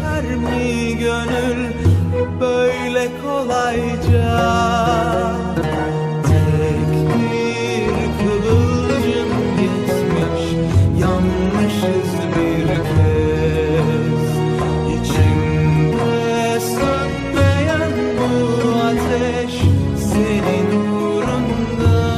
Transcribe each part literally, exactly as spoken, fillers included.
geçer mi gönül böyle kolayca? Tek bir kıvılcım yetmiş, yanmışız bir kez. İçimde sönmeyen bu ateş senin uğrunda.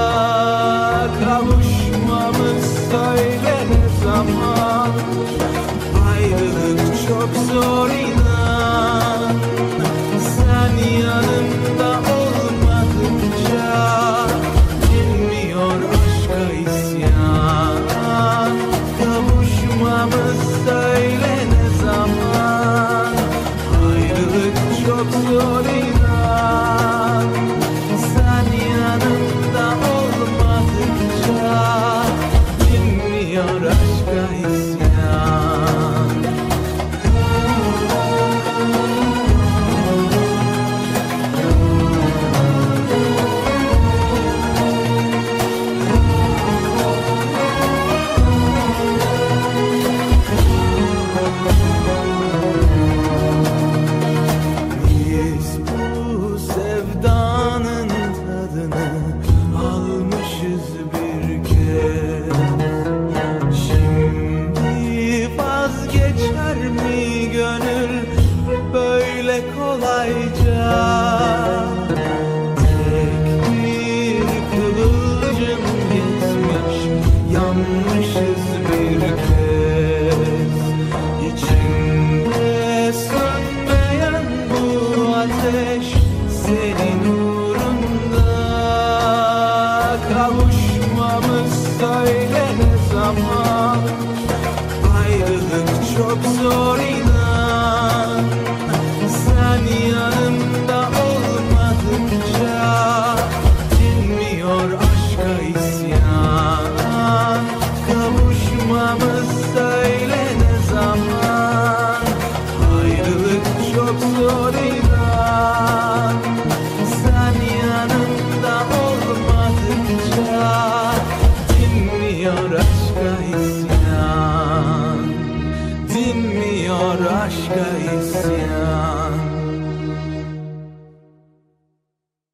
Kavuşmamız söyle ne zaman? Ayrılık çok zor inan. Sen yanımda olmadıkça dinmiyor aşka isyan. Kavuşmamız söyle ne zaman? Ayrılık çok zor inan. Sen yanımda olmadıkça dinmiyor aşka isyan. Biz bu sevdanın tadını almışız bir kez. Şimdi vazgeçer mi gönül böyle kolayca? Tek bir kıvılcım yetmiş, yanmışız bir kez. İçimde sönmeyen bu ateş senin uğrunda. Kavuşmamız söyle ne zaman? Ayrılık çok zor inan. Sen yanımda olmadıkça dinmiyor aşka isyan. Kavuşmamız söyle ne zaman? Ayrılık çok zor inan. Sen yanımda olmadıkça dinmiyor aşka isyan. Dinmiyor aşka isyan.